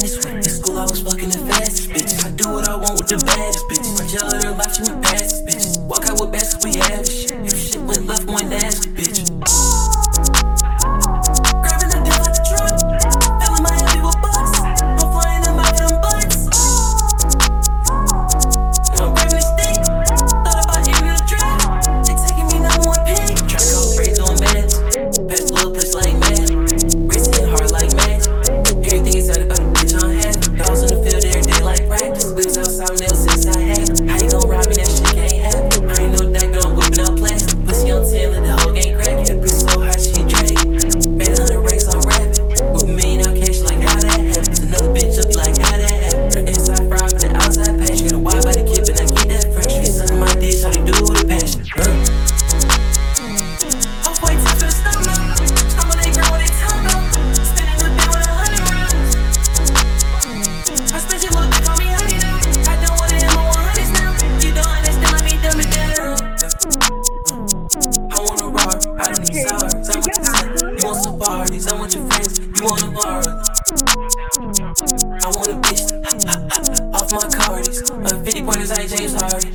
fast one. In school I was fucking the fastest bitches. I do what I want with the baddest bitches. My jello their life, she went past bitches. Walk out with baskets, we have shit. If shit went left, went nasty, bitch. Grabbing the deal out the truck, filling my heavy with bucks. I'm flying them out with them butts. I'm grabbing the stick, thought about hitting the trap. They taking me number one pick. Try to go crazy on meds, pass a little place like mad. Racing hard like magic. Everything is out about the bitch on head. Dogs in the field every day like practice. Whips outside when they'll since I had. How you gon' rob me? That shit can't happen. I ain't no that girl, I'm whipping out plastic. Pussy on 10, let the whole game crack. That bitch so hot, she drag. Made 100 racks, I'm rapping. With $1 million cash, like how that happens. Another bitch up like how that happened. Her inside fry, but the outside patch. Got a wide body kid, but I keep that fresh. She sucking my dick, how they do it with a passion. Halfway to the stomach. Stumble they girl, they tell me. Spinning the bill with 100 rounds. I spent your little bitch on me, honey now. I don't want it in my 100s now. You don't understand, let me dumb it down. I wanna roar, I don't need sours. I want the sun, you want some parties. I want your friends, you wanna borrow. I want a bitch, off my cardies. 50 pointers like James Harden.